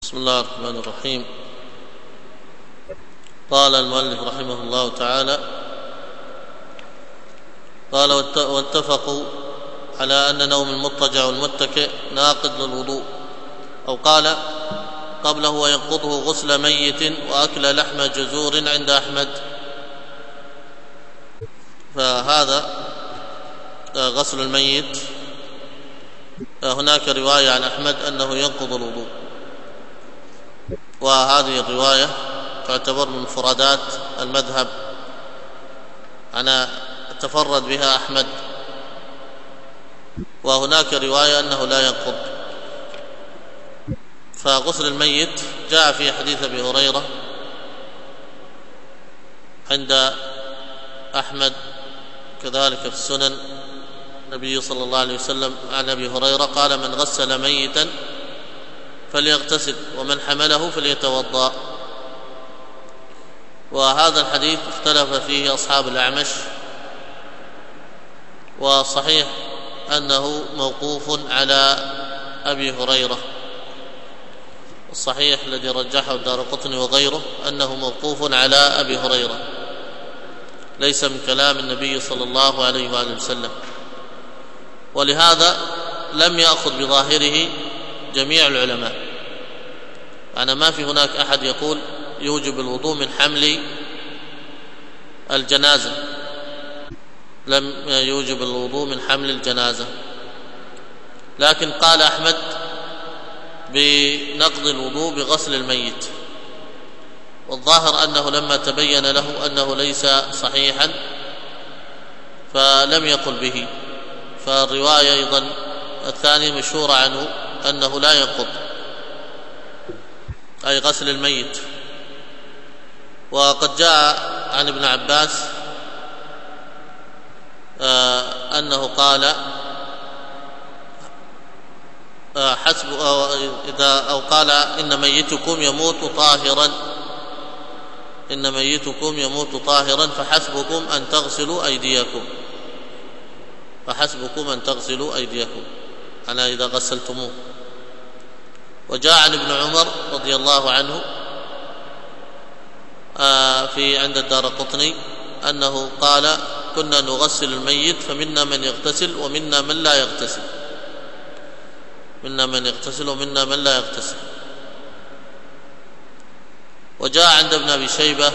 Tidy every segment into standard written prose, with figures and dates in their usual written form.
بسم الله الرحمن الرحيم. قال المؤلف رحمه الله تعالى: قال واتفقوا على أن نوم المضطجع والمتكئ ناقض للوضوء، أو قال قبله وينقضه غسل ميت وأكل لحم جزور عند أحمد. فهذا غسل الميت هناك رواية عن أحمد أنه ينقض الوضوء، وهذه الرواية تعتبر من مفردات المذهب، أنا تفرد بها أحمد. وهناك رواية أنه لا ينقض. فغسل الميت جاء في حديث أبي هريرة عند أحمد، كذلك في السنن، النبي صلى الله عليه وسلم عن أبي هريرة قال: من غسل ميتا فليغتسل ومن حمله فليتوضأ. وهذا الحديث اختلف فيه أصحاب الأعمش، وصحيح أنه موقوف على أبي هريرة، الصحيح الذي رجحه الدارقطني وغيره أنه موقوف على أبي هريرة، ليس من كلام النبي صلى الله عليه وآله وسلم. ولهذا لم يأخذ بظاهره جميع العلماء، يعني ما في هناك أحد يقول يوجب الوضوء من حمل الجنازة، لم يوجب الوضوء من حمل الجنازة، لكن قال أحمد بنقض الوضوء بغسل الميت. والظاهر أنه لما تبين له أنه ليس صحيحا فلم يقل به. فالرواية أيضا الثانية مشهورة عنه أنه لا ينقض، أي غسل الميت. وقد جاء عن ابن عباس أنه قال حسب أو قال: إن ميتكم يموت طاهرا، إن ميتكم يموت طاهرا فحسبكم أن تغسلوا أيديكم، فحسبكم أن تغسلوا أيديكم، أنا إذا غسلتموه. وجاء عن ابن عمر رضي الله عنه في عند الدارقطني أنه قال: كنا نغسل الميت فمنا من يغتسل ومنا من لا يغتسل، منا من يغتسل ومنا من لا يغتسل. وجاء عند ابن أبي شيبة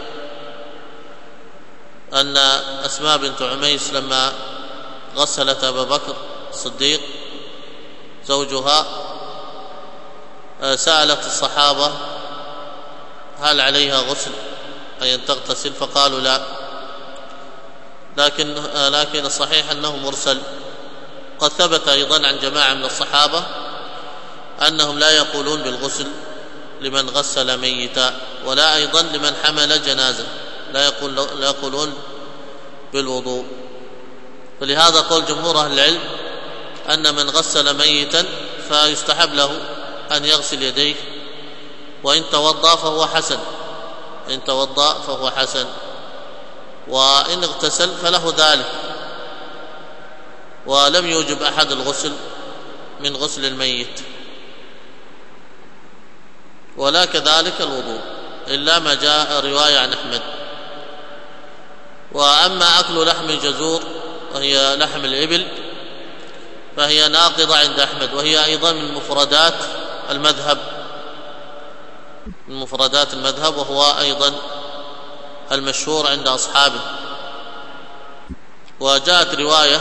أن أسماء بنت عميس لما غسلت أبا بكر الصديق زوجها سألت الصحابة: هل عليها غسل أي أن تغتسل؟ فقالوا لا، لكن الصحيح أنه مرسل. قد ثبت أيضا عن جماعة من الصحابة أنهم لا يقولون بالغسل لمن غسل ميتا، ولا أيضا لمن حمل جنازة، لا يقولون بالوضوء. فلهذا قول جمهور أهل العلم أن من غسل ميتا فيستحب له أن يغسل يديه، وإن توضأ فهو حسن، إن توضأ فهو حسن، وإن اغتسل فله ذلك. ولم يوجب أحد الغسل من غسل الميت، ولا كذلك الوضوء، إلا ما جاء رواية عن أحمد. وأما أكل لحم الجزور وهي لحم الإبل فهي ناقضة عند أحمد، وهي أيضا من مفردات المذهب، من مفردات المذهب، وهو أيضا المشهور عند أصحابه. وجاءت رواية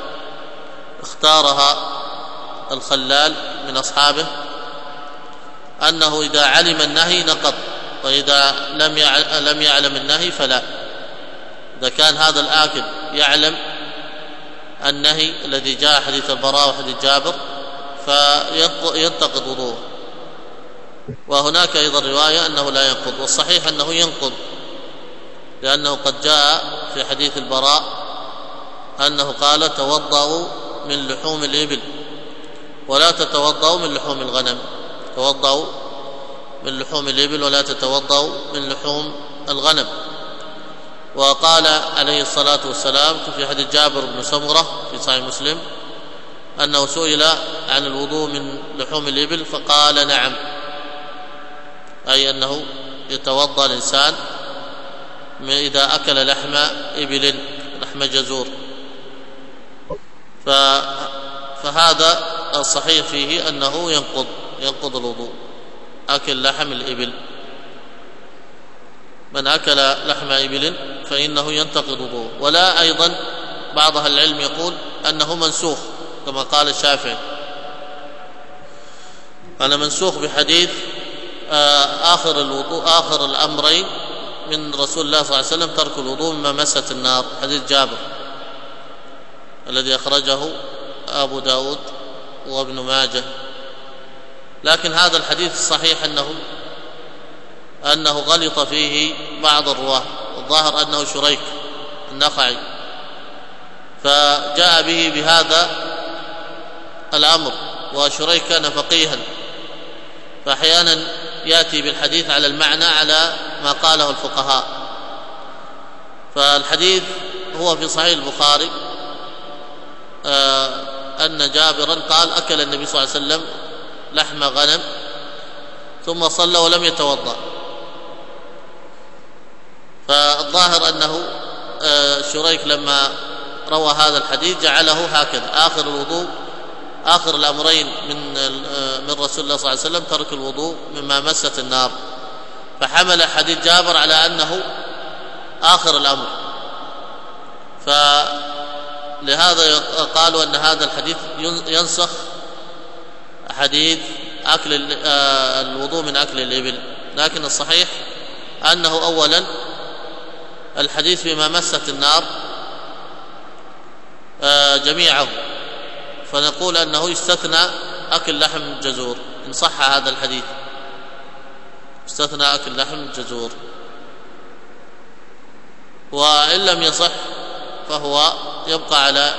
اختارها الخلال من أصحابه أنه إذا علم النهي نقض، وإذا لم يعلم النهي فلا. إذا كان هذا الآكل يعلم النهي الذي جاء حديث البراء وحديث جابر فينتقض وضوءه. وهناك أيضا رواية أنه لا ينقض، والصحيح أنه ينقض، لأنه قد جاء في حديث البراء أنه قال: توضأوا من لحوم الإبل ولا تتوضأوا من لحوم الغنم، توضأوا من لحوم الإبل ولا تتوضأوا من لحوم الغنم. وقال عليه الصلاة والسلام في حديث جابر بن سمرة في صحيح مسلم أنه سئل عن الوضوء من لحوم الإبل فقال: نعم، أي أنه يتوضأ الإنسان إذا أكل لحم إبل، لحم جزور. فهذا الصحيح فيه أنه ينقض الوضوء، أكل لحم الإبل. من أكل لحم إبل فإنه ينتقض وضوءه. ولا أيضا بعض أهل العلم يقول أنه منسوخ كما قال الشافعي، أنا منسوخ بحديث آخر الأمرين من رسول الله صلى الله عليه وسلم ترك الوضوء مما مست النار، حديث جابر الذي أخرجه أبو داود وابن ماجه. لكن هذا الحديث الصحيح أنه غلط فيه بعض الرواه، الظاهر أنه شريك النخعي، فجاء به بهذا الأمر، وشريك كان فقيها، فأحيانا يأتي بالحديث على المعنى على ما قاله الفقهاء. فالحديث هو في صحيح البخاري أن جابرا قال أكل النبي صلى الله عليه وسلم لحم غنم ثم صلى ولم يتوضأ. فالظاهر أنه شريك لما روى هذا الحديث جعله هكذا، آخر الوضوء، آخر الأمرين من رسول الله صلى الله عليه وسلم ترك الوضوء مما مست النار، فحمل حديث جابر على أنه آخر الأمر، فلهذا قالوا أن هذا الحديث ينسخ حديث أكل الوضوء من أكل الإبل. لكن الصحيح أنه أولا الحديث بما مست النار جميعه، فنقول أنه يستثنى أكل لحم الجزور إن صح هذا الحديث، استثنى أكل لحم الجزور. وإن لم يصح فهو يبقى على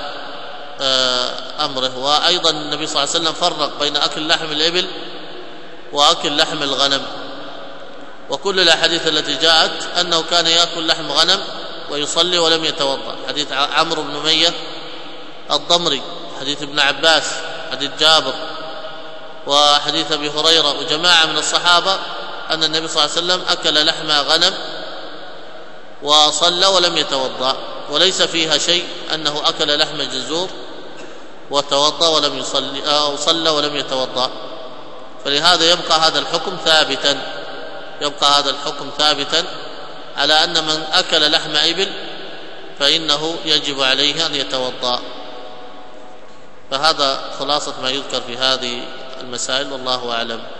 أمره. وأيضا النبي صلى الله عليه وسلم فرق بين أكل لحم الإبل وأكل لحم الغنم، وكل الأحاديث التي جاءت أنه كان يأكل لحم غنم ويصلي ولم يتوضأ، حديث عمرو بن أمية الضمري، حديث ابن عباس، حديث جابر، وحديث أبي هريرة وجماعة من الصحابة أن النبي صلى الله عليه وسلم أكل لحم غنم وصلى ولم يتوضأ، وليس فيها شيء أنه أكل لحم جزور وتوضأ ولم يصلي أو صلى ولم يتوضأ. فلهذا يبقى هذا الحكم ثابتا على أن من أكل لحم إبل فإنه يجب عليه أن يتوضأ. فهذا خلاصة ما يذكر في هذه المسائل، والله أعلم.